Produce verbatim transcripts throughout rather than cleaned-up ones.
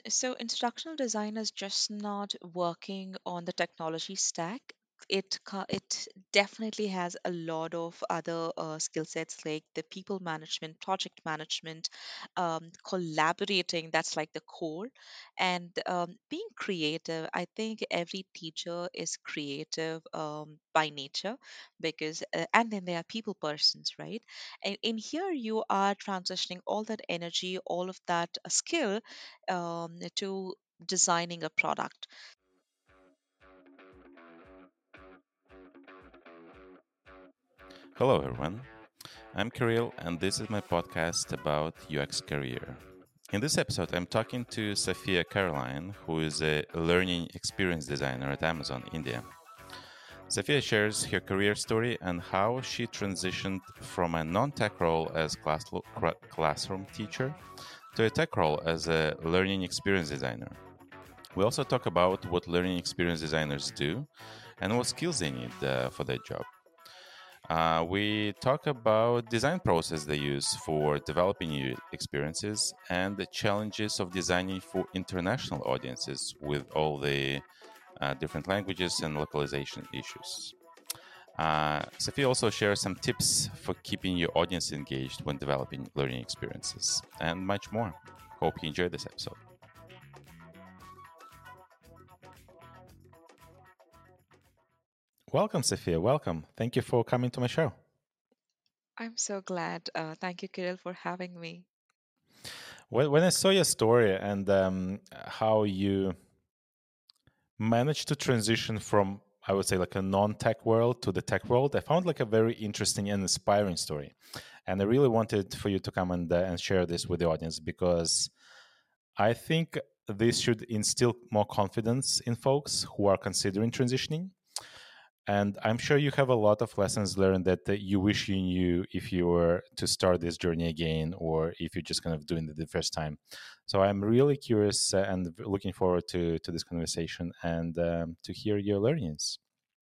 So, instructional design is just not working on the technology stack. It ca- it definitely has a lot of other uh, skill sets like the people management, project management, um, collaborating. That's like the core, and um, being creative. I think every teacher is creative um, by nature because, uh, and then they are people persons, right? And in here, you are transitioning all that energy, all of that uh, skill um, to designing a product. Hello, everyone. I'm Kirill, and this is my podcast about U X career. In this episode, I'm talking to Sophia Caroline, who is a learning experience designer at Amazon India. Sophia shares her career story and how she transitioned from a non tech role as class- classroom teacher to a tech role as a learning experience designer. We also talk about what learning experience designers do and what skills they need uh, for their job. Uh, we talk about design process they use for developing new experiences and the challenges of designing for international audiences with all the uh, different languages and localization issues. Uh, Sophie also shares some tips for keeping your audience engaged when developing learning experiences and much more. Hope you enjoyed this episode. Welcome, Sophia. Welcome. Thank you for coming to my show. I'm so glad. Uh, thank you, Kirill, for having me. When when I saw your story and um, how you managed to transition from, I would say, like a non-tech world to the tech world, I found like a very interesting and inspiring story, and I really wanted for you to come and uh, and share this with the audience because I think this should instill more confidence in folks who are considering transitioning. And I'm sure you have a lot of lessons learned that uh, you wish you knew if you were to start this journey again, or if you're just kind of doing it the first time. So I'm really curious uh, and looking forward to to this conversation and um, to hear your learnings.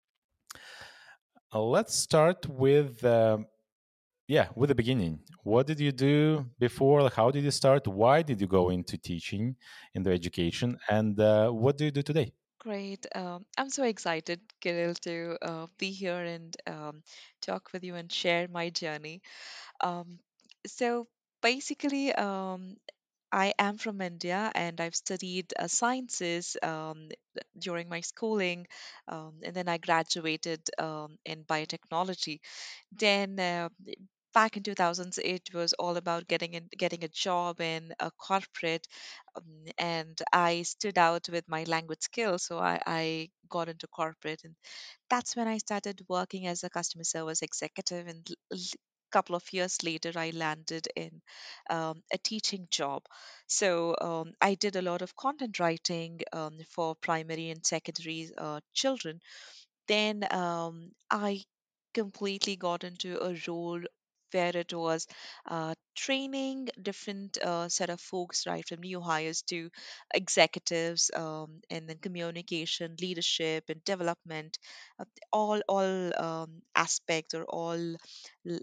Uh, let's start with um, yeah, with the beginning. What did you do before? Like, how did you start? Why did you go into teaching, into education, and uh, what do you do today? Great. Um, I'm so excited, Kirill, to uh, be here and um, talk with you and share my journey. Um, so basically, um, I am from India and I've studied uh, sciences um, during my schooling, um, and then I graduated um, in biotechnology. Then uh, back in two thousands, it was all about getting in, getting a job in a corporate, um, and I stood out with my language skills, so I, I got into corporate, and that's when I started working as a customer service executive. And l- l- couple of years later, I landed in um, a teaching job. So um, I did a lot of content writing um, for primary and secondary uh, children. Then um, I completely got into a role where it was uh, training different uh, set of folks, right, from new hires to executives, um, and then communication, leadership, and development, uh, all all um, aspects or all l-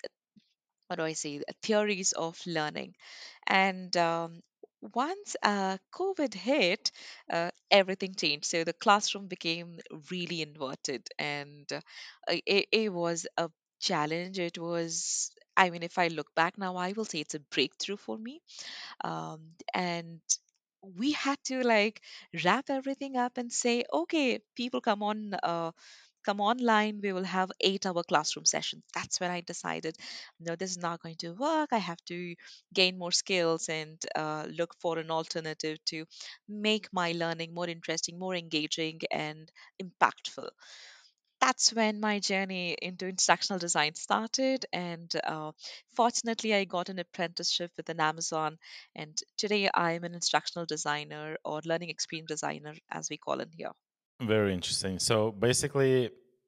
what do I say, uh, theories of learning. And um, once uh, COVID hit, uh, everything changed. So the classroom became really inverted, and uh, it, it was a challenge. It was, I mean, if I look back now, I will say it's a breakthrough for me. Um, and we had to like wrap everything up and say, okay, people come on. Uh, come online, we will have eight hour classroom sessions. That's when I decided, no, this is not going to work. I have to gain more skills and uh, look for an alternative to make my learning more interesting, more engaging, and impactful. That's when my journey into instructional design started. And uh, fortunately, I got an apprenticeship with an Amazon. And today, I'm an instructional designer or learning experience designer, as we call it here. Very interesting. So basically,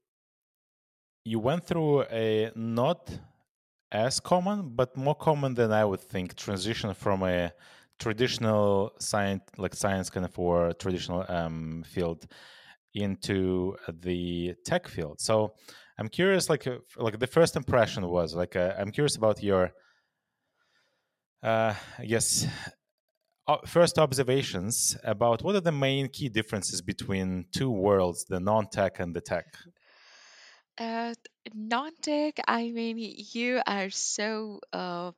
you went through a not as common, but more common than I would think, transition from a traditional science, like science kind of or traditional um, field into the tech field. So I'm curious, like, uh, like the first impression was like, uh, I'm curious about your, uh, I guess, uh, first observations about what are the main key differences between two worlds, the non-tech and the tech. Uh, non-tech, I mean, you are so uh,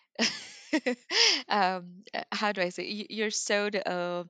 um, uh, how do I say? Y- You're so uh,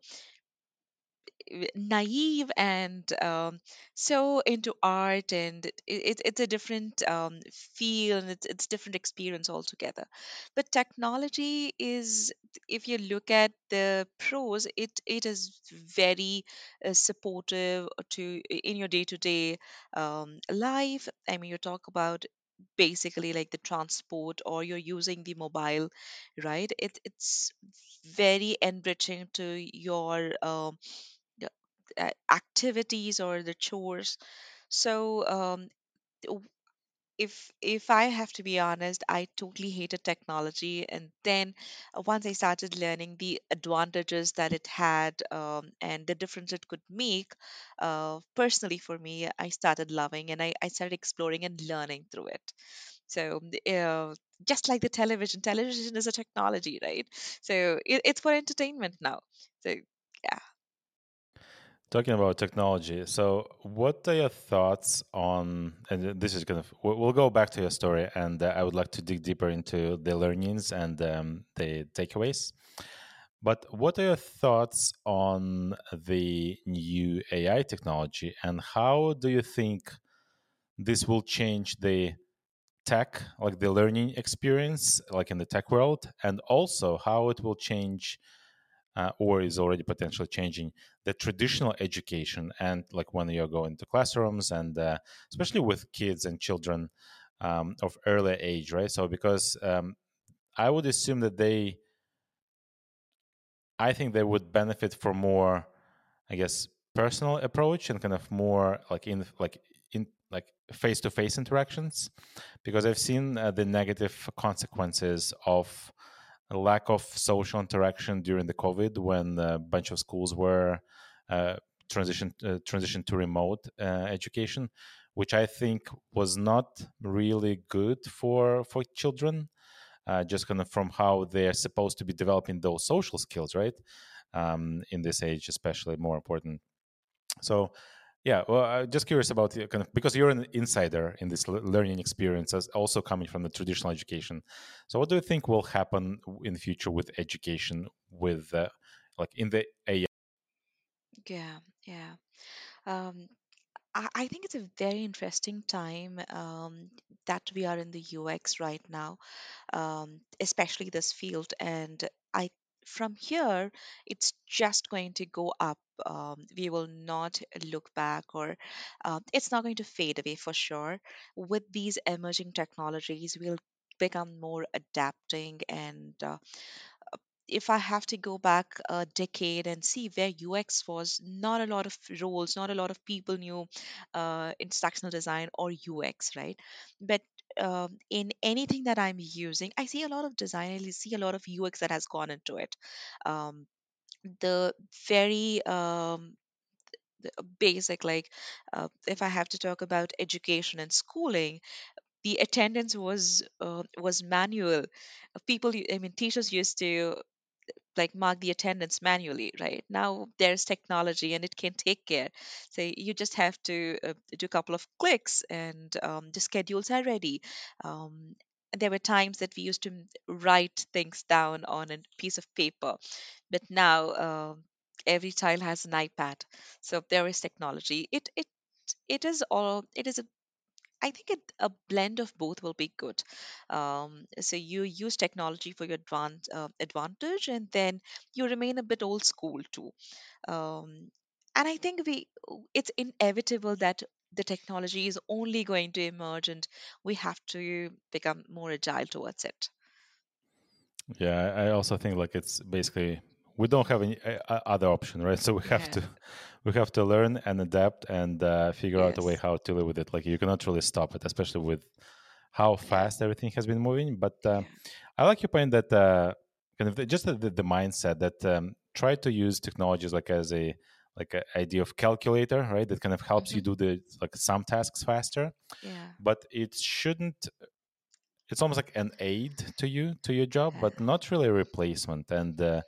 naive and um, so into art, and it, it, it's a different um, feel, and it's, it's different experience altogether. But technology is, if you look at the pros, it it is very uh, supportive to in your day-to-day um, life. I mean, you talk about basically like the transport, or you're using the mobile, right? It, it's very enriching to your um, the, uh, activities or the chores. So um, w- if if I have to be honest, I totally hated technology, and then uh, once I started learning the advantages that it had, um, and the difference it could make, uh, personally for me, I started loving, and I, I started exploring and learning through it. So uh, just like the television, television is a technology, right? So it, it's for entertainment now. So yeah. Talking about technology, so what are your thoughts on? And this is gonna we'll we'll go back to your story, and uh, I would like to dig deeper into the learnings and um, the takeaways. But what are your thoughts on the new A I technology, and how do you think this will change the tech, like the learning experience, like in the tech world, and also how it will change uh, or is already potentially changing the traditional education, and like when you're going to classrooms, and uh, especially with kids and children um, of early age, right? So because um, I would assume that they, I think they would benefit from more, I guess, personal approach and kind of more like in like in like face to face interactions, because I've seen uh, the negative consequences of a lack of social interaction during the COVID, when a bunch of schools were uh, transitioned uh, transitioned to remote uh, education, which I think was not really good for for children. Uh, just kind of from how they're supposed to be developing those social skills, right? Um, in this age, especially more important. So, yeah, well, I'm just curious about the kind of, because you're an insider in this le- learning experience, as also coming from the traditional education. So, what do you think will happen in the future with education, with uh, like in the A I? Yeah, yeah. Um, I, I think it's a very interesting time um, that we are in the U X right now, um, especially this field. And I, from here, it's just going to go up. Um, we will not look back, or uh, it's not going to fade away for sure. With these emerging technologies, we'll become more adapting, and uh, if I have to go back a decade and see where U X was, not a lot of roles, not a lot of people knew uh, instructional design or U X, right? But um, in anything that I'm using, I see a lot of design, I see a lot of U X that has gone into it. Um, the very um, the basic, like uh, if I have to talk about education and schooling, the attendance was uh, was manual. People, I mean, teachers used to like mark the attendance manually. Right now there's technology and it can take care. So you just have to uh, do a couple of clicks, and um, the schedules are ready. um, there were times that we used to m- write things down on a piece of paper, but now um, every child has an iPad. So there is technology. It it it is all it is a I think it, a blend of both will be good. Um, so you use technology for your advan- uh, advantage, and then you remain a bit old school too. Um, and I think we it's inevitable that the technology is only going to emerge, and we have to become more agile towards it. Yeah, I I also think like it's basically we don't have any uh, uh, other option, right? So we have Yeah. to we have to learn and adapt and uh, figure out a way Yes. how to live with it. Like you cannot really stop it, especially with how Yeah. fast everything has been moving. But uh, Yeah. I like your point that uh, kind of the, just the, the mindset that um, try to use technologies like as a like an idea of calculator, right? That kind of helps you Hmm. do the like some tasks faster, Yeah. but it shouldn't, it's almost like an aid to you to your job, Yeah. but not really a replacement. And uh,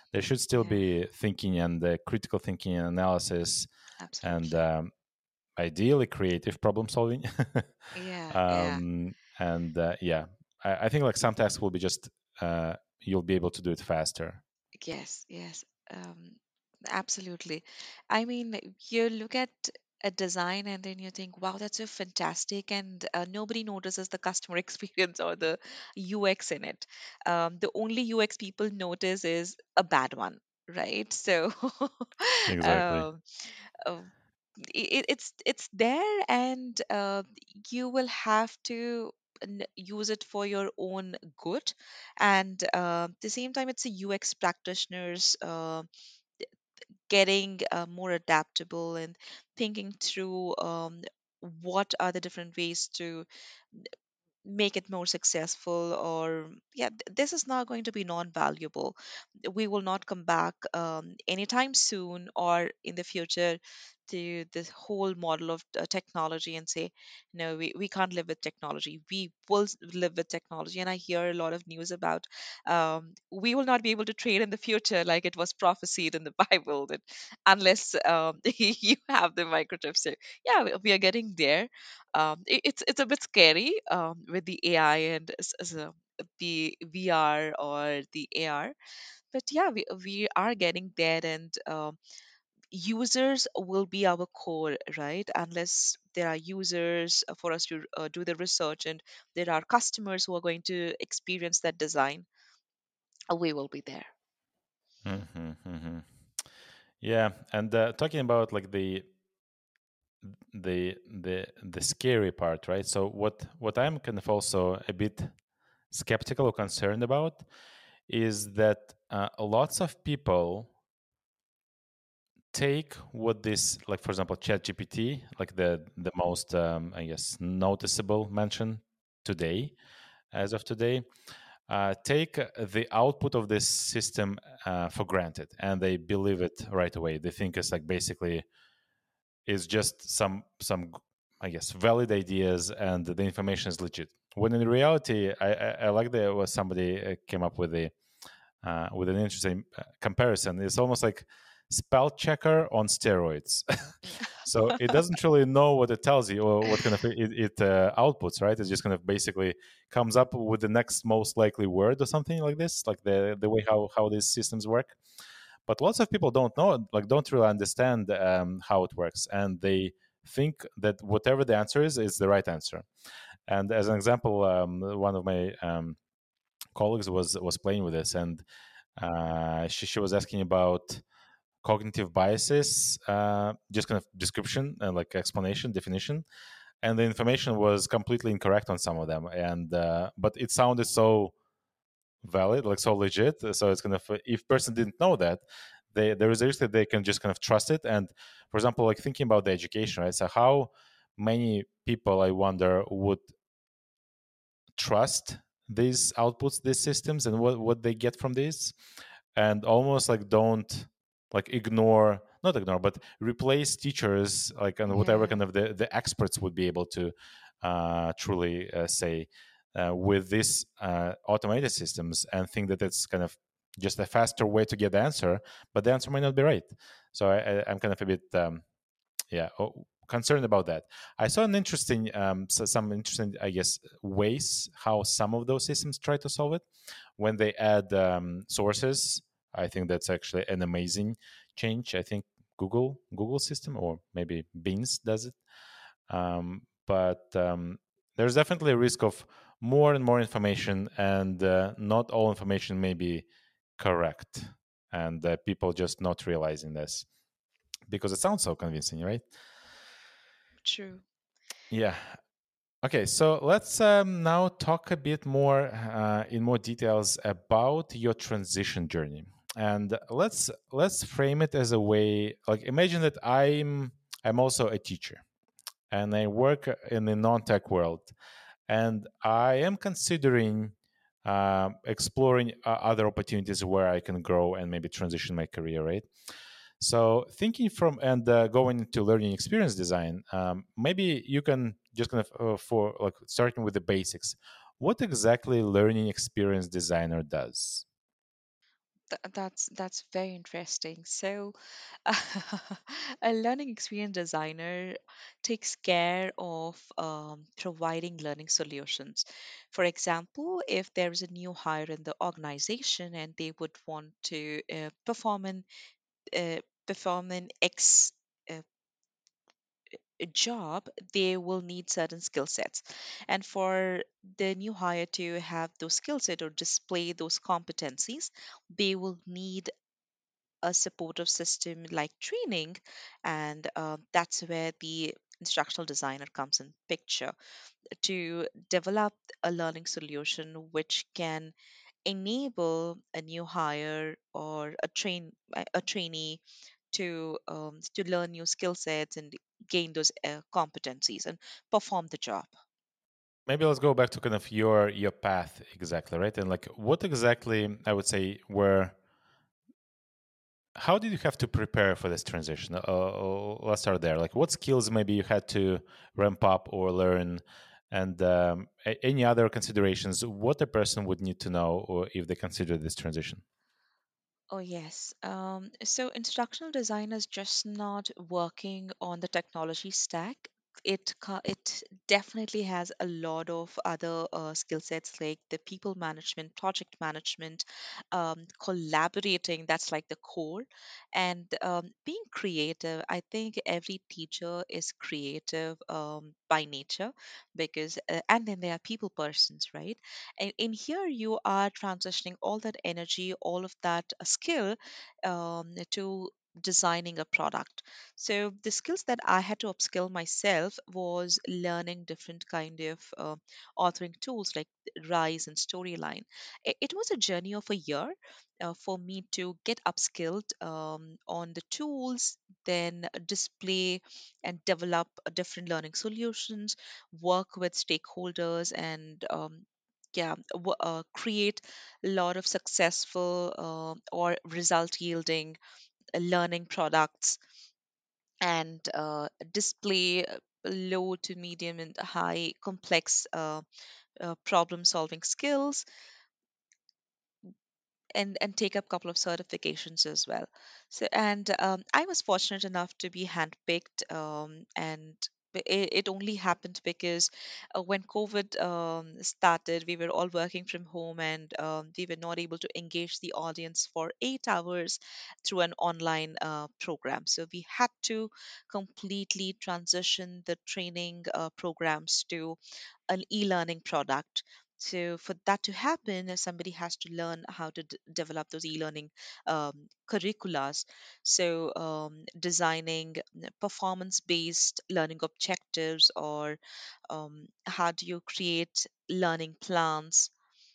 there should still Yeah, be thinking and uh, critical thinking and analysis, and absolutely. um, ideally creative problem solving. Yeah, yeah. um, and uh, yeah, I, I think like some tasks will be just uh, you'll be able to do it faster. Yes, yes, um, absolutely. I mean, you look at a design and then you think, wow, that's so fantastic, and uh, nobody notices the customer experience or the U X in it. Um, the only U X people notice is a bad one, right? So, Exactly. um, uh, it, it's it's there, and uh, you will have to n- use it for your own good, and uh, at the same time it's a U X practitioners uh, getting uh, more adaptable and thinking through um, what are the different ways to make it more successful, or yeah, th- this is not going to be non-valuable. We will not come back um, anytime soon or in the future to this whole model of uh, technology and say no, we, we can't live with technology, we will s- live with technology. And I hear a lot of news about um, we will not be able to trade in the future like it was prophesied in the Bible, that unless um, you have the microchip. So yeah, we we are getting there. Um, it, it's it's a bit scary um, with the A I and s- s- uh, the V R or the A R, but yeah, we we are getting there, and um, users will be our core, right? Unless there are users uh, for us to uh, do the research, and there are customers who are going to experience that design, uh, we will be there. Hmm, hmm. Yeah, and uh, talking about like the the the the scary part, right? So what what I'm kind of also a bit skeptical or concerned about is that uh, lots of people take what this, like for example ChatGPT, like the the most um, I guess noticeable mention today, as of today, uh, take uh, the output of this system uh, for granted, and they believe it right away. They think it's like basically is just some some I guess valid ideas, and the information is legit. When in reality, I, I, I like that was somebody uh, came up with a uh, with an interesting uh, comparison. It's almost like spell checker on steroids. So it doesn't really know what it tells you or what kind of it, it uh, outputs, right? It just kind of basically comes up with the next most likely word or something like this, like the the way how how these systems work. But lots of people don't know, like don't really understand um, how it works, and they think that whatever the answer is is the right answer. And as an example, um, one of my um, colleagues was was playing with this, and uh, she, she was asking about cognitive biases, uh, just kind of description and like explanation, definition, and the information was completely incorrect on some of them. And uh, but it sounded so valid, like so legit. So it's kind of if person didn't know that, they there is a risk that they can just kind of trust it. And for example, like thinking about the education, right? So how many people, I wonder, would trust these outputs, these systems, and what what they get from this, and almost like don't like ignore, not ignore, but replace teachers, like and whatever Yeah, kind of the the experts would be able to uh, truly uh, say uh, with these uh, automated systems, and think that it's kind of just a faster way to get the answer, but the answer might not be right. So I, I, I'm kind of a bit um, yeah, oh, concerned about that. I saw an interesting um, so some interesting, I guess, ways how some of those systems try to solve it when they add um, sources. I think that's actually an amazing change. I think google google system, or maybe beans does it. Um, but um, there's definitely a risk of more and more information, and uh, not all information may be correct, and uh, people just not realizing this because it sounds so convincing, right? true. Yeah. Okay, so let's um, now talk a bit more uh, in more details about your transition journey, and let's let's frame it as a way. Like, imagine that I'm I'm also a teacher, and I work in the non-tech world, and I am considering um exploring uh, other opportunities where I can grow and maybe transition my career, right? So thinking from and uh, going into learning experience design, um, maybe you can just kind of uh, for like starting with the basics. What exactly learning experience designer does? Th- that's that's very interesting. So, a learning experience designer takes care of um, providing learning solutions. For example, if there is a new hire in the organization and they would want to uh, perform an uh, perform an X uh, job, they will need certain skill sets. And for the new hire to have those skill set or display those competencies, they will need a supportive system like training, and uh, that's where the instructional designer comes in picture to develop a learning solution which can enable a new hire or a train a a trainee to um, to learn new skill sets and gain those uh, competencies and perform the job. Maybe let's go back to kind of your your path exactly, right? And like, what exactly I would say were how did you have to prepare for this transition? Uh, uh, let's start there. Like, what skills maybe you had to ramp up or learn, and um, a- any other considerations? What a person would need to know, or if they consider this transition. Oh, yes. Um, so instructional design is just not working on the technology stack. It ca- it definitely has a lot of other uh, skill sets like the people management, project management, um, collaborating. That's like the core, and um, being creative. I think every teacher is creative um, by nature because, uh, and then they are people persons, right? And in here, you are transitioning all that energy, all of that uh, skill um, to designing a product. So the skills that I had to upskill myself was learning different kind of uh, authoring tools like Rise and Storyline. It, it was a journey of a year uh, for me to get upskilled um, on the tools, then display and develop uh, different learning solutions, work with stakeholders, and um, yeah, w- uh, create a lot of successful uh, or result yielding uh, learning products, and uh, display uh, low to medium and high complex uh, uh, problem solving skills, and and take up a couple of certifications as well. So, and um, I was fortunate enough to be handpicked, um, and b- it, it only happened because uh, when COVID um, started, we were all working from home, and um, we were not able to engage the audience for eight hours through an online uh, program. So we had to completely transition the training uh, programs to an e-learning product. So for that to happen, uh, somebody has to learn how to d- develop those e-learning um, curriculars. So um, designing performance-based learning objectives, or um, how do you create learning plans,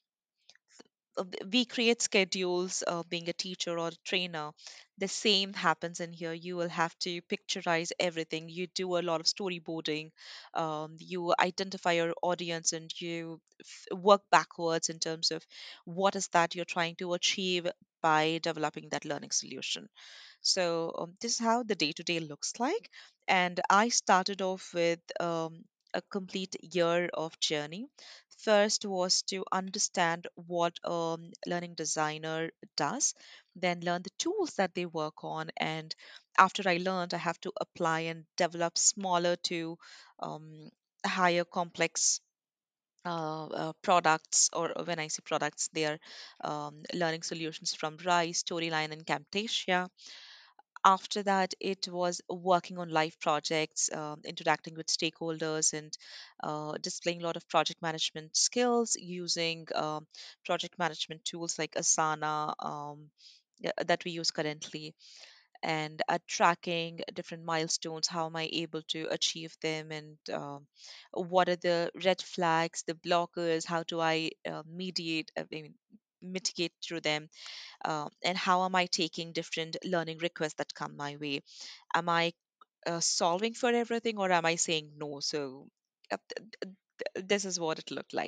uh, we create schedules, uh, being a teacher or a trainer. The same happens in here. You will have to picturize everything. You do a lot of storyboarding. Um, you identify your audience, and you f- work backwards in terms of what is that you're trying to achieve by developing that learning solution. So um, this is how the day to day looks like. And I started off with um, a complete year of journey. First was to understand what a learning designer does, then learn the tools that they work on. And after I learned, I have to apply and develop smaller to um, higher complex uh, uh, products, or when I say products, they are um, learning solutions from Rise, Storyline, and Camtasia. After that, it was working on live projects, um, interacting with stakeholders, and uh, displaying a lot of project management skills using um, project management tools like Asana, um, yeah, that we use currently, and uh, tracking different milestones. How am I able to achieve them? And um, what are the red flags, the blockers? How do I uh, mediate, I mean, mitigate through them? Uh, and how am I taking different learning requests that come my way? Am I uh, solving for everything, or am I saying no? So uh, th- th- th- this is what it looked like.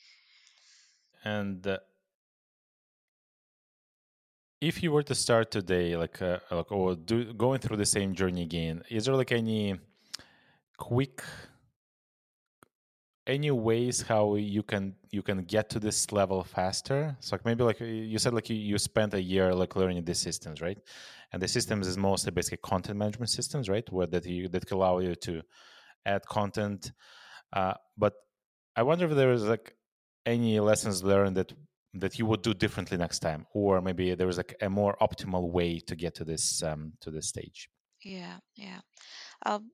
And uh, if you were to start today, like, uh, like, or do going through the same journey again, is there like any quick any ways how you can you can get to this level faster? So like maybe like you said, like you, you spent a year like learning these systems, right? And the systems is mostly basically content management systems, right? Where that you that can allow you to add content. Uh, but I wonder if there is like any lessons learned that that you would do differently next time, or maybe there is like a more optimal way to get to this um, to this stage. Yeah, yeah. Um,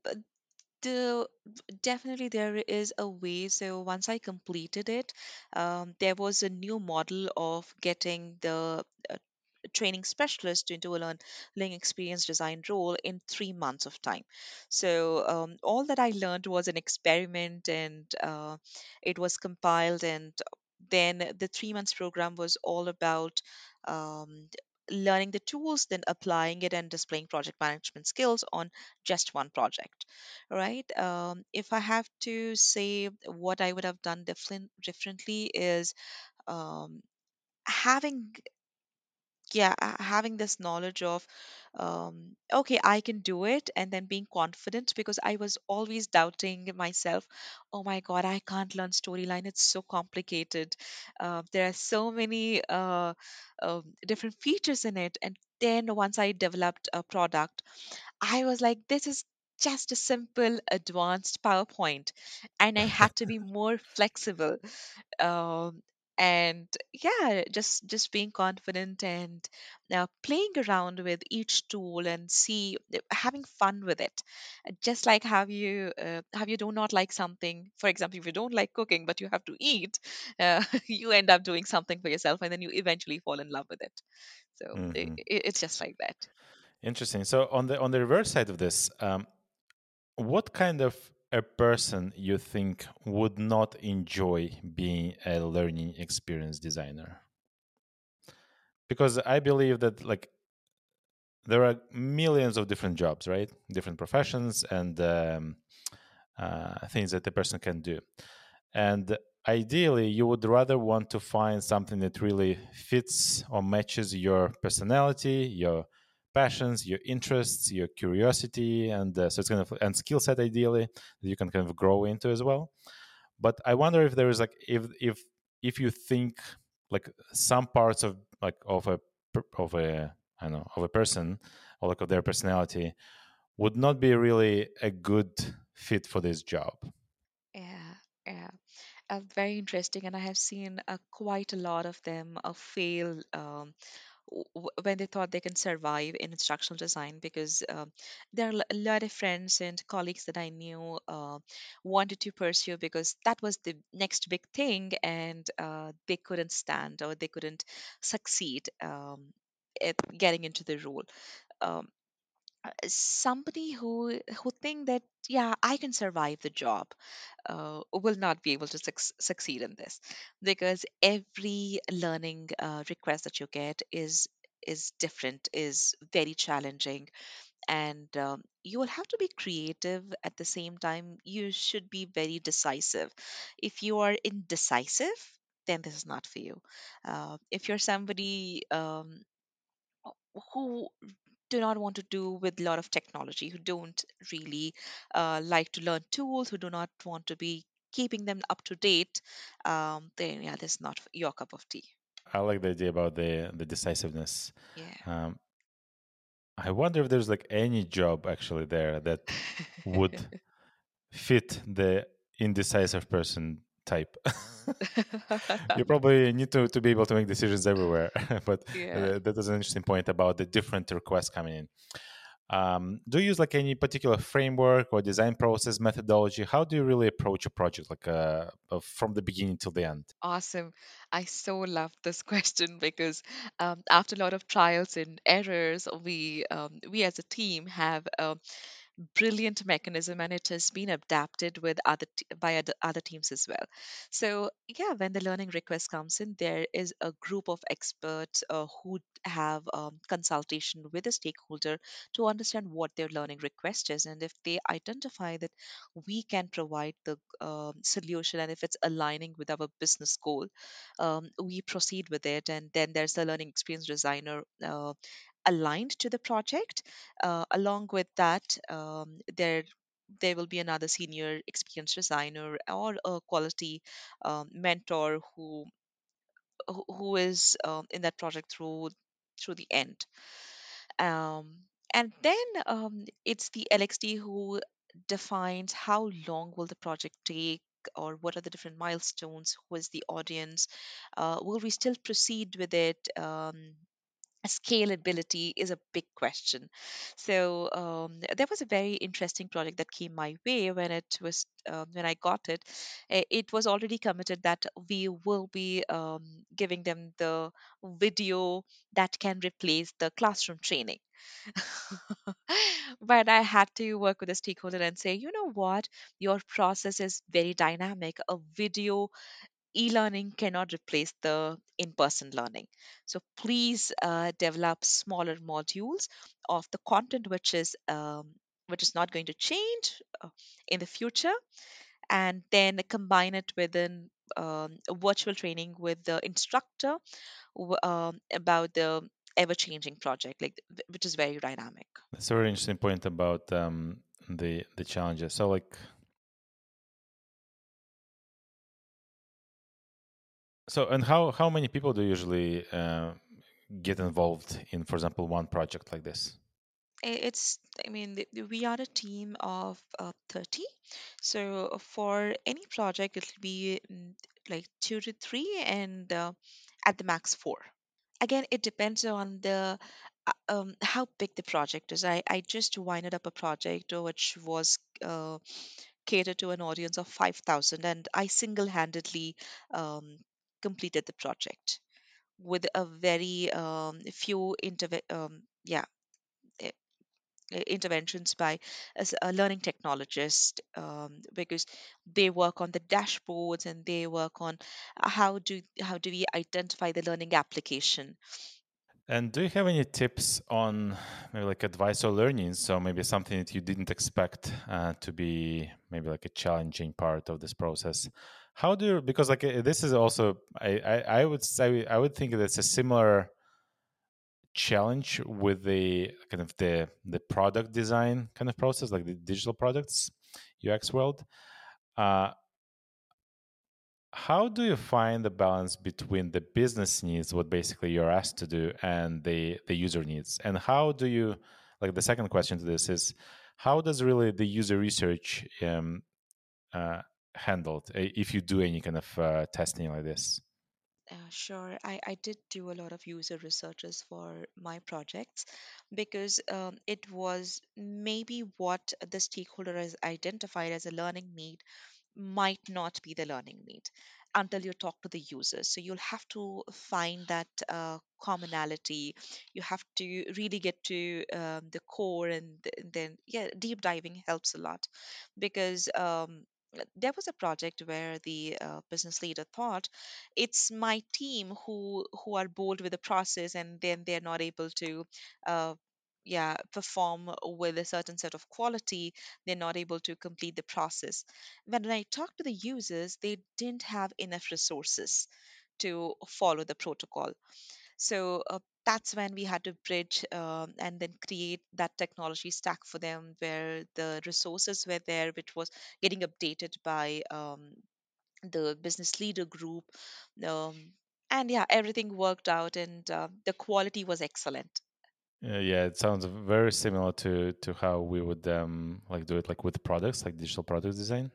the definitely there is a way. So once I completed it, um, there was a new model of getting the uh, training specialist into a learn- learning experience design role in three months of time. So um, all that I learned was an experiment, and uh, it was compiled, and then the three months program was all about um, learning the tools, then applying it and displaying project management skills on just one project, right? Um, if I have to say what I would have done different differently is um, having yeah uh, having this knowledge of um, okay, I can do it, and then being confident, because I was always doubting myself. Oh my god, I can't learn storyline, it's so complicated. Uh, there are so many uh, um different features in it. And then once I developed a product, I was like, this is just a simple advanced PowerPoint, and I had to be more flexible. Um, and yeah, just just being confident, and uh, playing around with each tool and see uh, having fun with it. Uh, just like have you uh, have you do not like something, for example, if you don't like cooking but you have to eat, uh, you end up doing something for yourself, and then you eventually fall in love with it. So it, Hmm. it's just like that. Interesting. So on the on the reverse side of this, um, what kind of a person you think would not enjoy being a learning experience designer? Because I believe that like there are millions of different jobs, right? Different professions and um, uh, things that the person can do. And ideally, you would rather want to find something that really fits or matches your personality, your passions, your interests, your curiosity, and uh, so it's kind of and skill set ideally that you can kind of grow into as well. But I wonder if there is like if if if you think like some parts of like of a of a I don't know of a person or like of their personality would not be really a good fit for this job. Yeah, yeah. Uh, very interesting, and I have seen uh, quite a lot of them uh, fail um, w- w- when they thought they can survive in instructional design, because um, there are l- a lot of friends and colleagues that I knew uh, wanted to pursue because that was the next big thing, and uh, they couldn't stand, or they couldn't succeed um, at getting into the role. Um, uh, Somebody who who think that, yeah, I can survive the job, uh, will not be able to suc- succeed in this, because every learning uh, request that you get is is different, is very challenging, and um, you will have to be creative. At the same time, you should be very decisive. If you are indecisive, then this is not for you. Uh, if you're somebody um, who do not want to do with a lot of technology, who don't really uh, like to learn tools, who do not want to be keeping them up to date, um, then yeah, this is not your cup of tea. I like the idea about the the decisiveness. Yeah. Um, I wonder if there's like any job actually there that would fit the indecisive person type. You probably need to, to be able to make decisions everywhere, but Yeah. uh, that is an interesting point about the different requests coming in. Um, do you use like any particular framework or design process methodology? How do you really approach a project, like uh, uh, from the beginning till the end? Awesome. I so love this question, because um, after a lot of trials and errors, we um, we as a team have um, brilliant mechanism, and it has been adapted with other t- by other, other teams as well. So yeah, when the learning request comes in, there is a group of experts uh, who have um, consultation with the stakeholder to understand what their learning request is, and if they identify that we can provide the um, solution, and if it's aligning with our business goal, um, we proceed with it. And then there's the learning experience designer uh, aligned to the project. Uh, along with that, um, there there will be another senior experienced designer or a quality um, mentor who who who is um, in that project through through the end. Um, and then um, it's the L X D who defines how long will the project take, or what are the different milestones, who is the audience, uh, will we still proceed with it? Um, scalability is a big question. So um, there was a very interesting project that came my way when it was um, when I got it. Eh, It was already committed that we will be um, giving them the video that can replace the classroom training. But I had to work with a stakeholder and say, you know what, your process is very dynamic. A video e-learning cannot replace the in-person learning. So please uh, develop smaller modules of the content which is um, which is not going to change uh, in the future, and then combine it with an um, a virtual training with the instructor w- um, about the ever-changing project, like th- which is very dynamic. That's a very interesting point about um, the the challenges. So like, so and how how many people do you usually uh, get involved in, for example, one project like this? I- It's, I mean, th- th- we are a team of uh, thirty. So for any project, it'll be mm, like two to three, and uh, at the max four. Again, it depends on the uh, um, how big the project is. I, I just winded up a project uh, which was uh, catered to an audience of five thousand, and I single handedly um, completed the project with a very um, few interve- um, yeah eh, uh, interventions by as a learning technologist, um, because they work on the dashboards and they work on uh, how do how do we identify the learning application. And do you have any tips on maybe like advice or learnings? So maybe something that you didn't expect uh, to be maybe like a challenging part of this process. How do you, because like uh, this is also I, I I would say I would think that it's a similar challenge with the kind of the the product design kind of process, like the digital products U X world. Uh, how do you find the balance between the business needs, what basically you're asked to do, and the the user needs? And how do you, like the second question to this is, how does really the user research um, uh, handled uh, if you do any kind of uh, testing like this? Uh, sure, I, I did do a lot of user researches for my projects, because um, it was maybe what the stakeholder has identified as a learning need might not be the learning need until you talk to the users. So you'll have to find that uh, commonality. You have to really get to um, the core, and th- then, yeah, deep diving helps a lot, because um, there was a project where the uh, business leader thought it's my team who who are bold with the process, and then they're not able to uh, yeah, perform with a certain set of quality. They're not able to complete the process. When I talked to the users, they didn't have enough resources to follow the protocol. So uh, that's when we had to bridge um, and then create that technology stack for them, where the resources were there, which was getting updated by um, the business leader group. Um, and yeah, everything worked out, and uh, the quality was excellent. Uh, yeah, it sounds very similar to to how we would um, like do it like with products, like digital product design,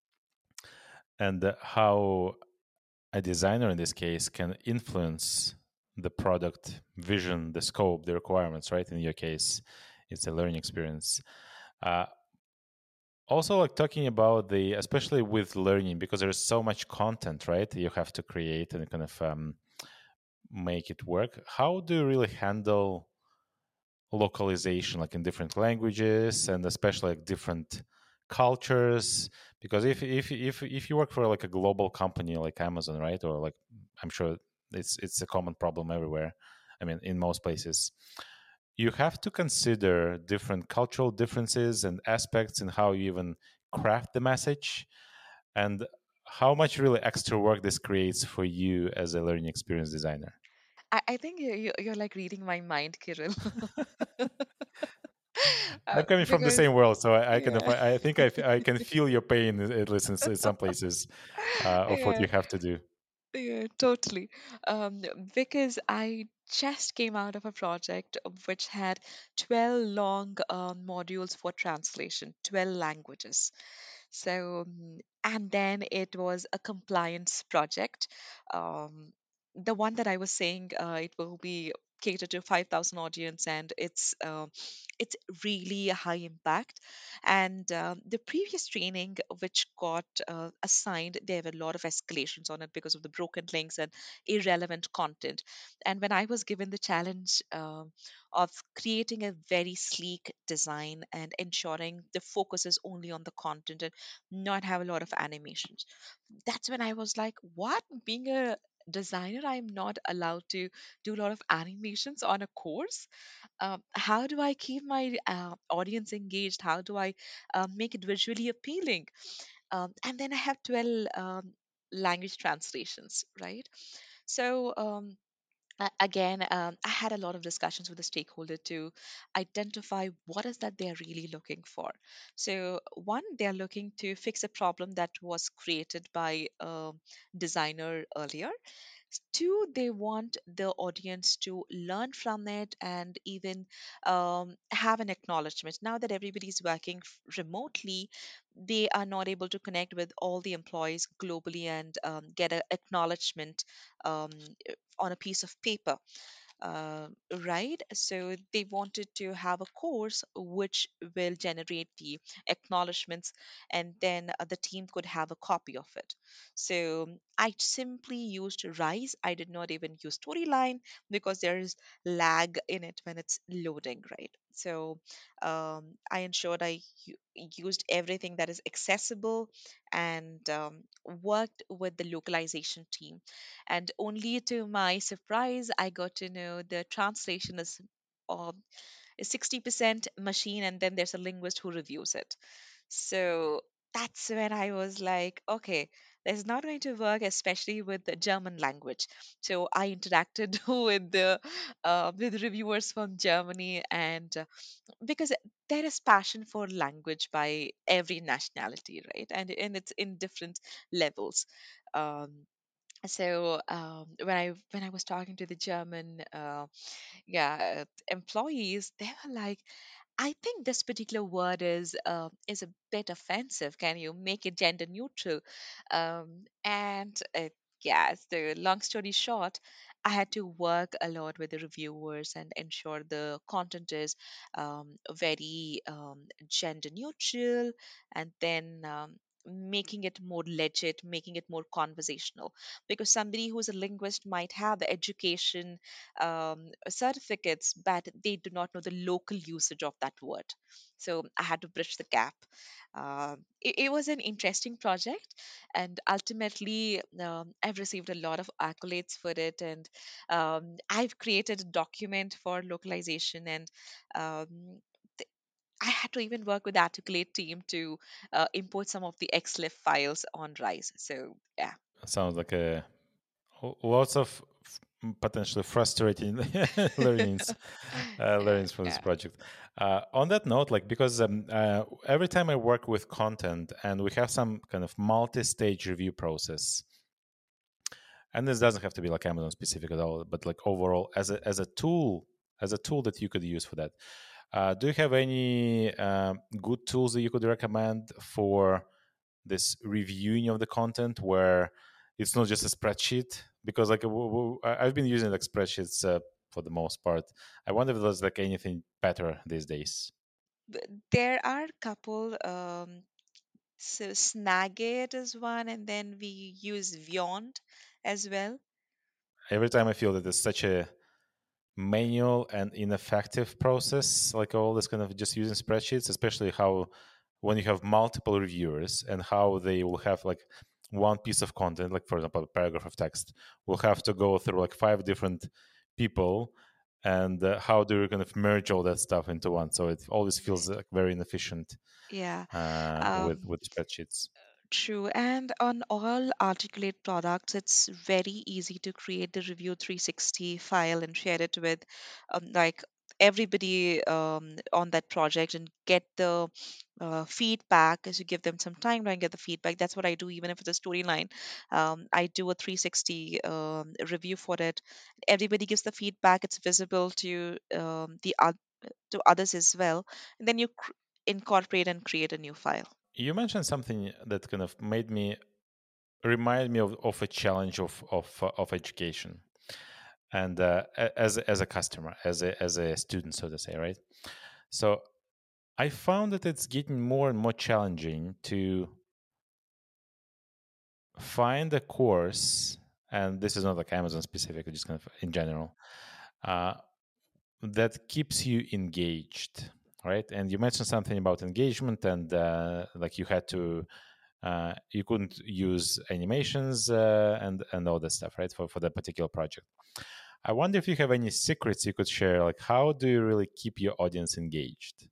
and uh, how a designer in this case can influence the product vision, the scope, the requirements, right? In your case, it's a learning experience. Uh, also, like talking about the, especially with learning, because there's so much content, right? You have to create and kind of um, make it work. How do you really handle localization, like in different languages and especially like different cultures? Because if if if if you work for like a global company like Amazon, right, or like I'm sure it's it's a common problem everywhere. I mean, in most places, you have to consider different cultural differences and aspects in how you even craft the message, and how much really extra work this creates for you as a learning experience designer. I, I think you, you, you're like reading my mind, Kirill. uh, I'm coming from the because same world, so I, I can yeah, I think I, f- I can feel your pain at least in, s- in some places uh, of what yeah, you have to do. yeah, totally. Um, because I just came out of a project which had twelve long um, modules for translation, twelve languages. So, mm, and then it was a compliance project. Um, the one that I was saying, uh, it will be catered to five thousand audience, and it's uh, it's really a high impact. And um, the previous training which got uh, assigned, there were a lot of escalations on it because of the broken links and irrelevant content. And when I was given the challenge um of creating a very sleek design and ensuring the focus is only on the content and not have a lot of animations, that's when I was like, what? Being a designer, I'm not allowed to do a lot of animations on a course? Um, how do I keep my uh, audience engaged? How do I uh, make it visually appealing? Um, and then I have twelve um, language translations, right? So, um, a- again, um, I had a lot of discussions with the stakeholder to identify what is that they're really looking for. So one, they're looking to fix a problem that was created by a designer earlier. Two, they want the audience to learn from it and even um, have an acknowledgement. Now that everybody's working f- remotely, they are not able to connect with all the employees globally and um, get an acknowledgement um, on a piece of paper, uh, right? So they wanted to have a course which will generate the acknowledgements, and then uh, the team could have a copy of it. So I simply used Rise. I did not even use Storyline because there is lag in it when it's loading, right? So um, I ensured I u- used everything that is accessible and um, worked with the localization team. And only to my surprise, I got to know the translation is um, is sixty percent machine, and then there's a linguist who reviews it. So that's when I was like, okay, this is not going to work, especially with the German language. So I interacted with the uh, with reviewers from Germany, and uh, because there is passion for language by every nationality, right? And and it's in different levels. Um, so um, when I when I was talking to the German uh, yeah uh, employees, they were like, I think this particular word is uh, is a bit offensive. Can you make it gender neutral? Um, and uh, yeah, so long story short, I had to work a lot with the reviewers and ensure the content is um, very um, gender neutral, and then um, making it more legit, making it more conversational. Because somebody who's a linguist might have the education um, certificates, but they do not know the local usage of that word. So I had to bridge the gap. Um, it, it was an interesting project, and ultimately, um, I've received a lot of accolades for it. And um, I've created a document for localization, and um, th- I had to even work with the Articulate team to uh, import some of the X L I F files on Rise. So yeah. Sounds like a L- lots of f- m- potentially frustrating learnings uh, yeah, learnings from this yeah. project. Uh, on that note, like because um, uh, every time I work with content and we have some kind of multi-stage review process, and this doesn't have to be like Amazon specific at all, but like overall as a as a tool as a tool that you could use for that. Uh, do you have any um, good tools that you could recommend for this reviewing of the content where it's not just a spreadsheet? Because like w- w- I- I've been using like spreadsheets uh, for the most part. I wonder if there's like anything better these days. Th- There are a couple. Um, so Snagit is one, and then we use Vyond as well. Every time I feel that it's such a manual and ineffective process, like all this kind of just using spreadsheets, especially how when you have multiple reviewers and how they will have like one piece of content, like for example a paragraph of text will have to go through like five different people, and uh, how do you kind of merge all that stuff into one, so it always feels Right. like very inefficient Yeah. uh, with Um, with spreadsheets. True. And on all Articulate products, it's very easy to create the Review three sixty file and share it with, um, like, everybody um, on that project and get the uh, feedback as you give them some timeline, get the feedback. That's what I do, even if it's a storyline. Um, I do a three sixty um, review for it. Everybody gives the feedback. It's visible to um, the oth- to others as well, and then you cr- incorporate and create a new file. You mentioned something that kind of made me remind me of, of a challenge of of uh, of education, and uh, a- as a- as a customer, as a as a student, so to say, right? So I found that it's getting more and more challenging to find a course, and this is not like Amazon specific, just kind of in general, uh, that keeps you engaged, right? And you mentioned something about engagement, and uh, like you had to, uh, you couldn't use animations uh, and and all that stuff, right? For for that particular project. I wonder if you have any secrets you could share. Like, how do you really keep your audience engaged?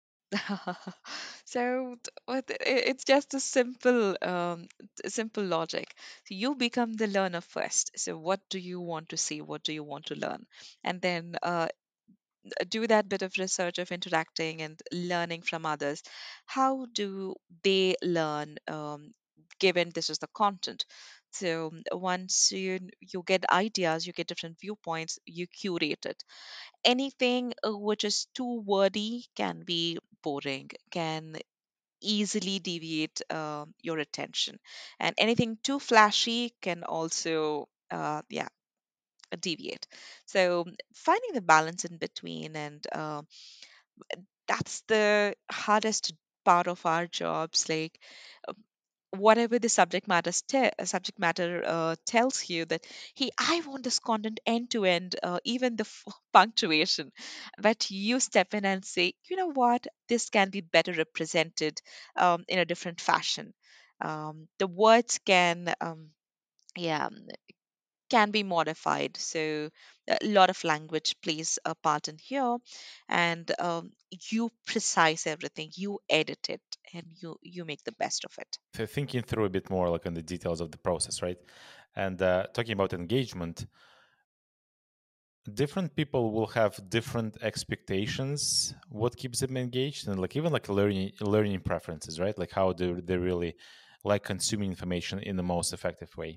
So t- what i- it's just a simple um, t- simple logic. So you become the learner first. So what do you want to see? What do you want to learn? And then uh, do that bit of research of interacting and learning from others. How do they learn, um, given this is the content? So once you you get ideas, you get different viewpoints, you curate it. Anything uh, which is too wordy can be boring, can easily deviate um your attention, and anything too flashy can also uh, yeah, deviate. So finding the balance in between, and uh, that's the hardest part of our jobs. Like uh, whatever the subject matter te- uh, subject matter uh, tells you that, hey, I want this content end to end, uh, even the f- punctuation, but you step in and say, you know what, this can be better represented um, in a different fashion. Um, the words can um, yeah, can be modified. So a lot of language plays a part in here, and um, you precise everything, you edit it, and you you make the best of it. Th- Thinking through a bit more, like on the details of the process, right? And uh, talking about engagement, different people will have different expectations what keeps them engaged, and like even like learning learning preferences, right? Like how do they really like consuming information in the most effective way.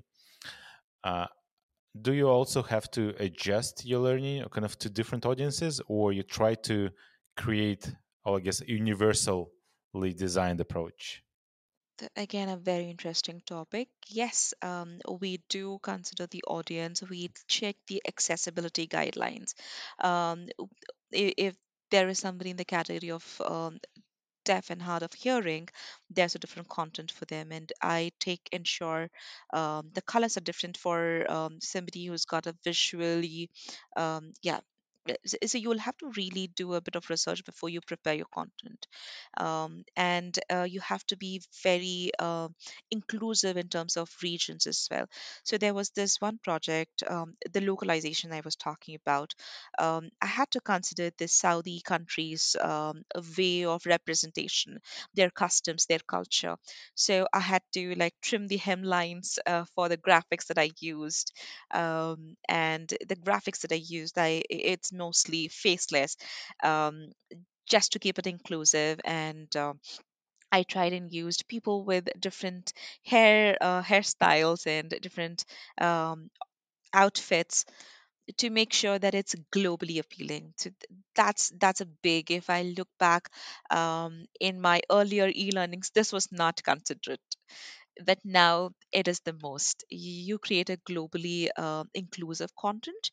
uh, do you also have to adjust your learning kind of to different audiences, or you try to create, or I guess, universally designed approach? Th- Again, a very interesting topic. Yes, um, we do consider the audience. We check the accessibility guidelines. Um, i- if there is somebody in the category of um, deaf and hard of hearing, there's a different content for them. And I take ensure um, the colors are different for um, somebody who's got a visually, um, yeah. uh, s- So you'll have to really do a bit of research before you prepare your content, um, and uh, you have to be very uh, inclusive in terms of regions as well. So there was this one project, um, the localization I was talking about. um, I had to consider the Saudi countries' um, a way of representation, their customs, their culture. So I had to like trim the hemlines uh, for the graphics that I used, um, and the graphics that I used, I it's mostly faceless, um, just to keep it inclusive. And um, I tried and used people with different hair uh, hairstyles and different um, outfits to make sure that it's globally appealing. So th- that's that's a big. If I look back um, in my earlier e-learnings, this was not considered, but now it is the most. You create a globally um inclusive content,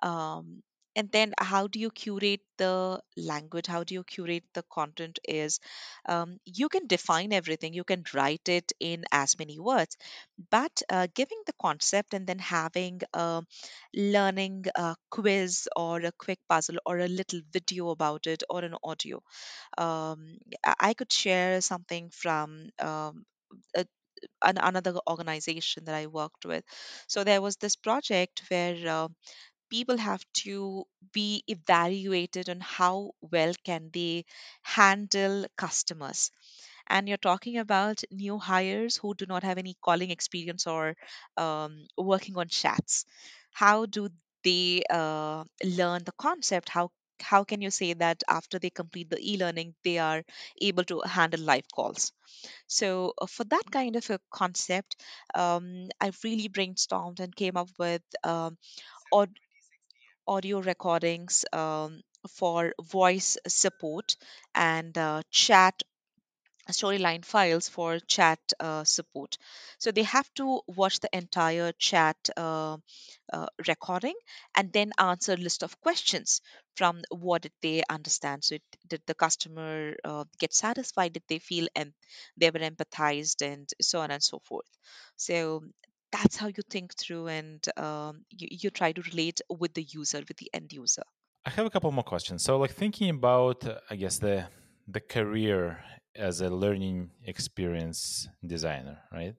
um, and then how do you curate the language? How do you curate the content? Is um, you can define everything, you can write it in as many words, but uh, giving the concept and then having a learning uh, quiz or a quick puzzle or a little video about it or an audio. um, i I could share something from um, a an, another organization that I worked with. So there was this project where uh, people have to be evaluated on how well can they handle customers. And you're talking about new hires who do not have any calling experience or um, working on chats. How do they uh, learn the concept? How how can you say that after they complete the e-learning they are able to handle live calls? So uh, for that kind of a concept, um, I really brainstormed and came up with um, aud- audio recordings um, for voice support and uh, chat storyline files for chat uh, support. So they have to watch the entire chat uh, uh, recording and then answer a list of questions from what did they understand. So it, did the customer uh, get satisfied? Did they feel and they were empathized and so on and so forth. So that's how you think through and um, you, you try to relate with the user, with the end user. I have a couple more questions. So, like thinking about, uh, I guess the the career as a learning experience designer, right?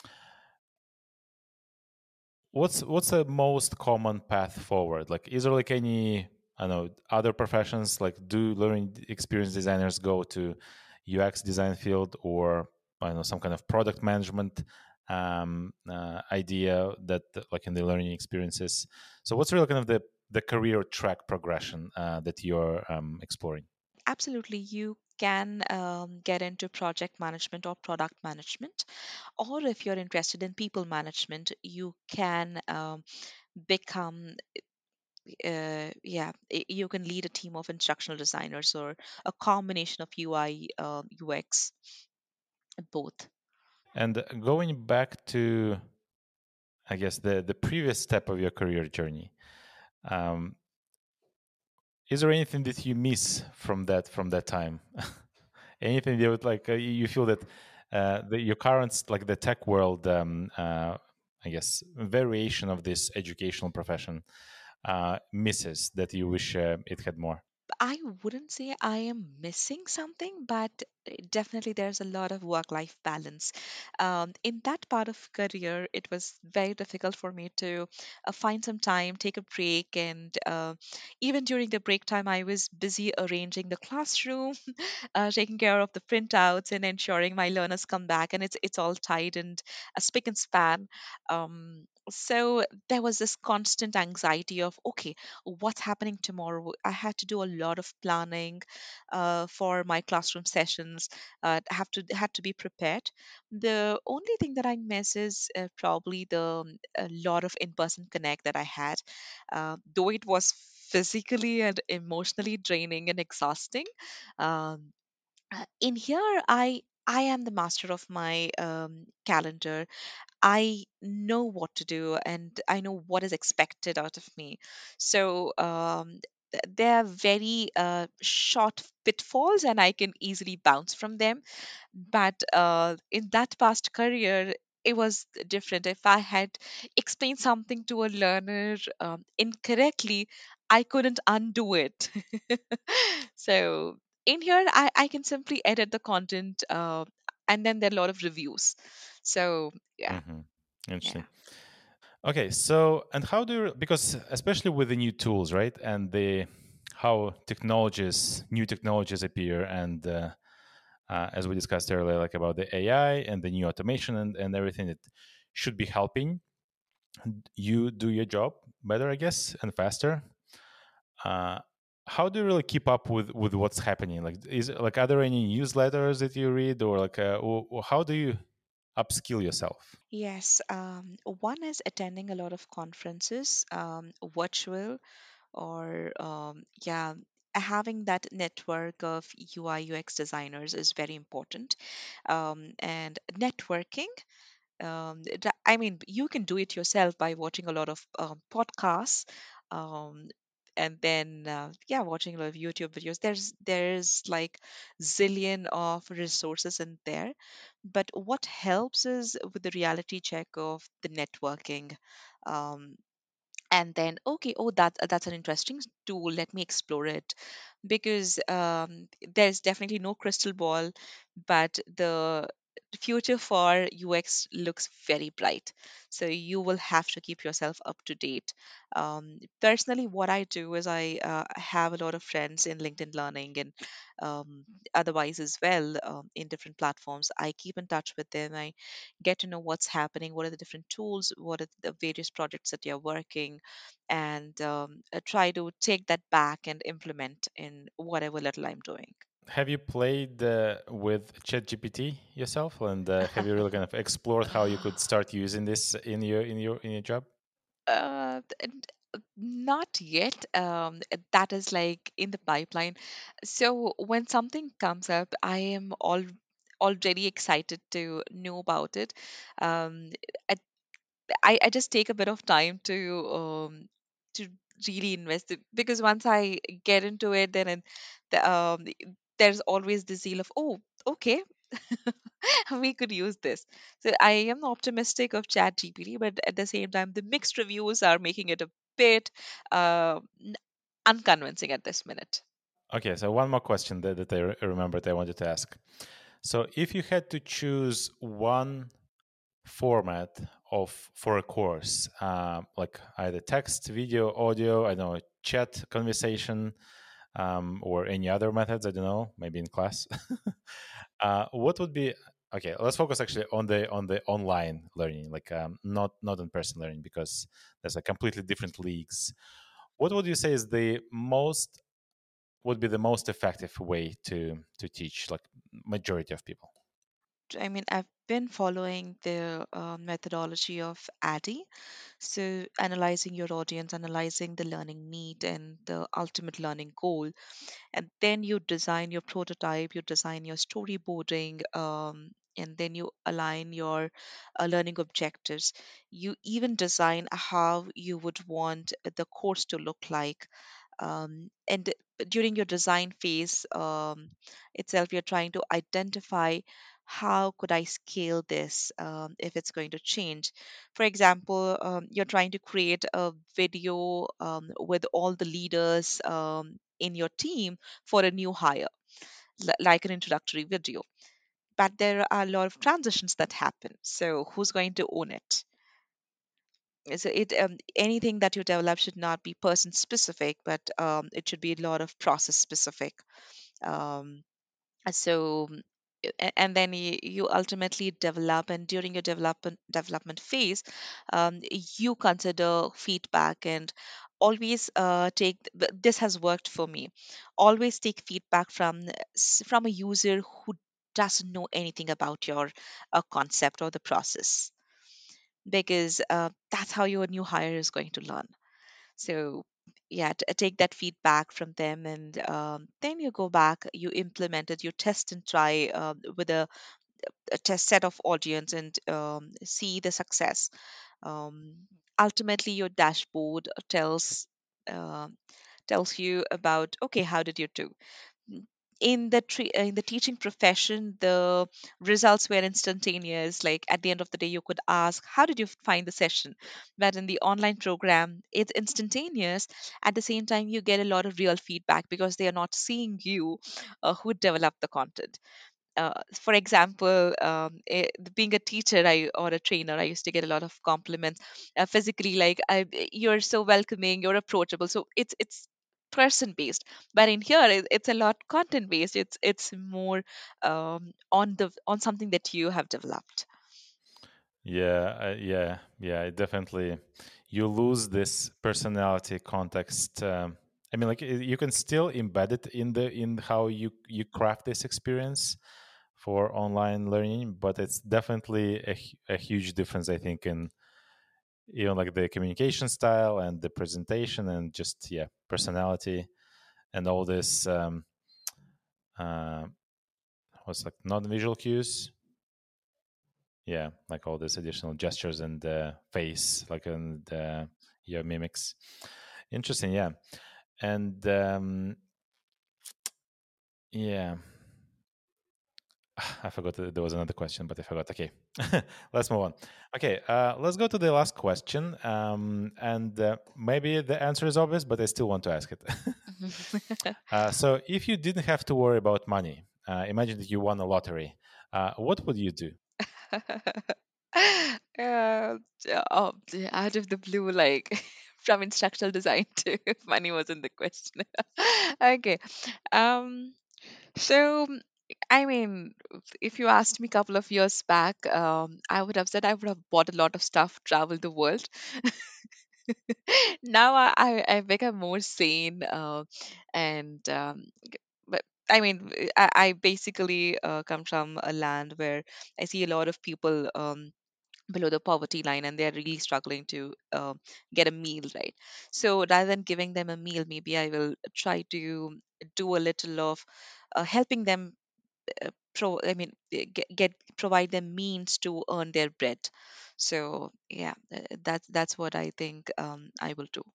What's what's the most common path forward? Like, is there like any, I don't know, other professions? Like, do learning experience designers go to U X design field, or I don't know, some kind of product management um, uh, idea that like in the learning experiences? So, what's really kind of the the career track progression uh, that you're um, exploring? Absolutely, you can um, get into project management or product management, or if you're interested in people management, you can um, become, uh, yeah, y- you can lead a team of instructional designers or a combination of U I, um, U X, both. And going back to, I guess, the the previous step of your career journey, um, is there anything that you miss from that from that time? Anything that would like uh, you feel that uh, the, your current like the tech world, um, uh, I guess, variation of this educational profession uh, misses that you wish uh, it had more? I wouldn't say I am missing something, but uh, definitely there's a lot of work-life balance. Um, in that part of career, it was very difficult for me to uh, find some time, take a break, and uh, even during the break time, I was busy arranging the classroom, uh, taking care of the printouts, and ensuring my learners come back, and it's it's all tight and a spick and span. Um, so there was this constant anxiety of, okay, what's happening tomorrow? I had to do a lot of planning uh, for my classroom sessions. Uh, have to had to be prepared. The only thing that I miss is uh, probably the um, a lot of in-person connect that I had, uh, though it was physically and emotionally draining and exhausting. Um, uh, in here, I I am the master of my um, calendar. I know what to do and I know what is expected out of me. So um, th- there are very uh, short pitfalls and I can easily bounce from them. But uh, in that past career, it was different. If I had explained something to a learner um, incorrectly, I couldn't undo it. So in here, I, I can simply edit the content uh, and then there are a lot of reviews. So yeah, Hmm. yeah. Interesting. Okay, so and how do you, because especially with the new tools, right, and the how technologies, new technologies appear, and uh, uh, as we discussed earlier, like about the A I and the new automation and, and everything that should be helping you do your job better, I guess, and faster. Uh, how do you really keep up with with what's happening? Like, is like are there any newsletters that you read, or like, uh, or, or how do you upskill yourself? Yes, um, one is attending a lot of conferences, um, virtual or um, yeah, having that network of U I U X designers is very important. Um, and networking, um, it- I mean, you can do it yourself by watching a lot of um, podcasts, um, and then uh, yeah, watching a lot of YouTube videos. There's there's like zillion of resources in there, but what helps is with the reality check of the networking. Um, and then okay, oh, that that's an interesting tool, let me explore it, because um, there's definitely no crystal ball, but the the future for U X looks very bright. So you will have to keep yourself up to date. Um, personally, what I do is I uh, have a lot of friends in LinkedIn Learning and um, otherwise as well um, in different platforms. I keep in touch with them. I get to know what's happening, what are the different tools, what are the various projects that you're working, and um, uh, try to take that back and implement in whatever little I'm doing. Have you played uh, with ChatGPT yourself, and uh, have you really kind of explored how you could start using this in your in your in your job? Uh, and, uh, Not yet. Um, uh, that is like in the pipeline. So when something comes up, I am all already excited to know about it. Um, I, I I just take a bit of time to um to really invest it, because once I get into it, then it, the, um there's always the zeal of, oh, okay, we could use this. So I am optimistic of Chat G P T, but at the same time, the mixed reviews are making it a bit uh, n- unconvincing at this minute. Okay, so one more question that, that I re- remembered I wanted to ask. So, if you had to choose one format of for a course, uh, like either text, video, audio, I don't know, chat, conversation, um, or any other methods, I don't know, maybe in class, uh, what would be okay? Let's focus actually on the on the online learning, like um, not not in person learning, because there's a completely different leagues. What would you say is the most would be the most effective way to to teach like majority of people? I mean, I've been following the uh, methodology of ADDIE. So, analyzing your audience, analyzing the learning need and the ultimate learning goal. And then you design your prototype, you design your storyboarding, um, and then you align your uh, learning objectives. You even design how you would want the course to look like. Um, and during your design phase um, itself, you're trying to identify how could I scale this um, if it's going to change. For example, um, you're trying to create a video um, with all the leaders um, in your team for a new hire, li- like an introductory video. But there are a lot of transitions that happen. So who's going to own it? So it um, anything that you develop should not be person specific, but um, it should be a lot of process specific. Um, so mm, a- and then you, you ultimately develop, and during your development development phase um, you consider feedback, and always uh, take th- this has worked for me. Always take feedback from s- from a user who doesn't know anything about your uh, concept or the process, because uh, that's how your new hire is going to learn. So yeah, t- take that feedback from them, and um, then you go back, you implement it, you test and try um, with a, a test set of audience, and um, see the success. Um, Ultimately, your dashboard tells um tells you about, okay, how did you do? N- in the tre- uh, in the teaching profession, the results were instantaneous. Like at the end of the day, you could ask, how did you find the session? But in the online program, it's instantaneous. At the same time, you get a lot of real feedback, because they are not seeing you uh, who developed the content. Uh, for example, um, eh, being a teacher I, or a trainer, I used to get a lot of compliments uh, physically, like I, you're so welcoming, you're approachable. So it's it's person based, but in here it, it's a lot content based. It's it's more um, on the on something that you have developed. Yeah, uh, yeah, yeah. It definitely, you lose this personality context. Um, I mean, like y- you can still embed it in the in how you you craft this experience for online learning, but it's definitely a, hu- a huge difference, I think, in even like the communication style and the presentation and just yeah, personality and all this. Um, uh, what's like non-visual cues, yeah, like all these additional gestures and uh, face like and uh, your mimics. Interesting, yeah. And um yeah, I forgot that there was another question, but I forgot. Okay, let's move on. Okay, uh, let's go to the last question. Um, and uh, maybe the answer is obvious, but I still want to ask it. Uh, so, if you didn't have to worry about money, Uh, imagine that you won a lottery. Uh, what would you do? uh, oh, out of the blue, like from instructional design to if money wasn't the question. Okay. Um. So, I mean, if you asked me a couple of years back, um, I would have said I would have bought a lot of stuff, traveled the world. Now I, I I become more sane, uh, and um, g- but I mean, uh, I, I basically uh, come from a land where I see a lot of people um, below the poverty line, and they're really struggling to uh, get a meal, right? So rather than giving them a meal, maybe I will try to do a little of uh, helping them uh, pro I mean uh, get, get provide them means to earn their bread. So yeah, uh, that's that's what I think um, I will do.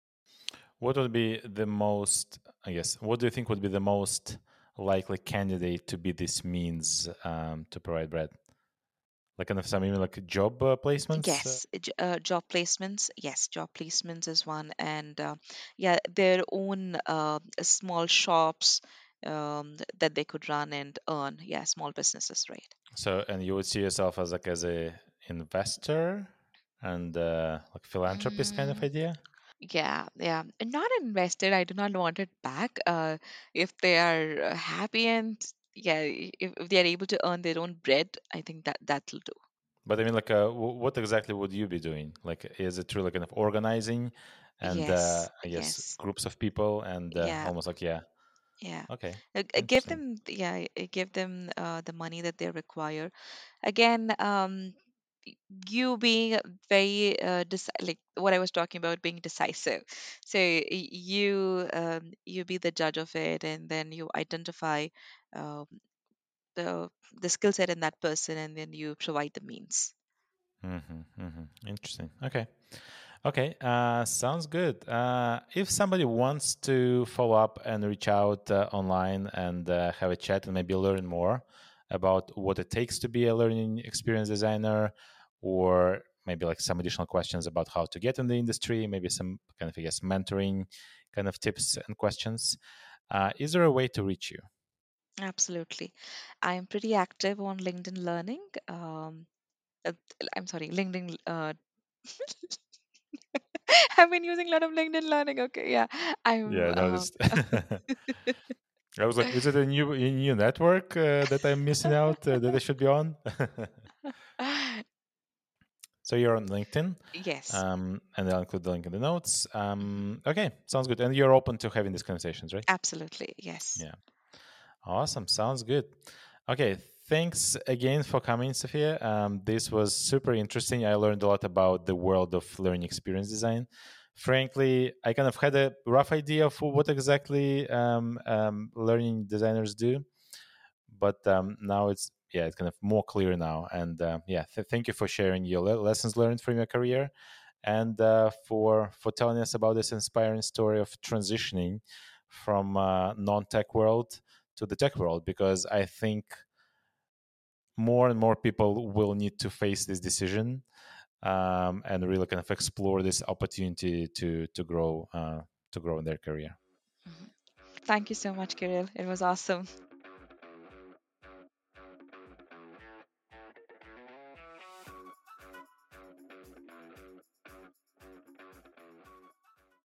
What would be the most, I guess, what do you think would be the most likely candidate to be this means um, to provide bread? Like kind of some even like job uh, placements? Uh, Yes, uh, j- uh, job placements. Yes, job placements is one, and uh, yeah, their own uh, small shops um, th- that they could run and earn. Yeah, small businesses, right? so, and you would see yourself as like as a investor and uh, like philanthropist kind of Mm, idea? yeah, yeah. Not invested. I do not want it back. Uh, if they are uh, happy and yeah, i- if, if they are able to earn their own bread, I think that that'll do. But I mean, like, uh, w- what exactly would you be doing? Like, is it really kind of organizing and uh, Yes, I guess yes, groups of people and uh, yeah, almost like, yeah, yeah. okay, Uh, uh, give interesting. them, yeah, uh, give them uh, the money that they require. Again, um, y- you being very uh, deci- like what I was talking about, being decisive. So y- you um, you be the judge of it, and then you identify um, the the skill set in that person, and then you provide the means. hmm hmm Interesting. Okay. Okay, uh, sounds good. Uh, if somebody wants to follow up and reach out uh, online and uh, have a chat and maybe learn more about what it takes to be a learning experience designer, or maybe like some additional questions about how to get in the industry, maybe some kind of, I guess, mentoring kind of tips and questions, uh, is there a way to reach you? Absolutely, I'm pretty active on LinkedIn Learning. Um, uh, I'm sorry, LinkedIn. Uh, I've been using a lot of LinkedIn Learning. Okay, yeah, I'm. Yeah, I Uh, noticed. I was like, is it a new a new network uh, that I'm missing out uh, that I should be on? So you're on LinkedIn, yes. um, and I'll include the link in the notes. Mhm. Um, okay, sounds good. And you're open to having these conversations, right? Absolutely, yes. Yeah, awesome. Sounds good. Okay, thanks again for coming, Sophia. Um, this was super interesting. I learned a lot about the world of learning experience design. Frankly, I kind of had a rough idea of what exactly um, um, learning designers do, but um, now it's yeah, it's kind of more clear now. And uh, yeah, th- thank you for sharing your le- lessons learned from your career, and uh, for for telling us about this inspiring story of transitioning from uh, non-tech world to the tech world. Because I think more and more people will need to face this decision um, and really kind of explore this opportunity to to grow uh, to grow in their career. Mhm. Thank you so much, Kirill. It was awesome.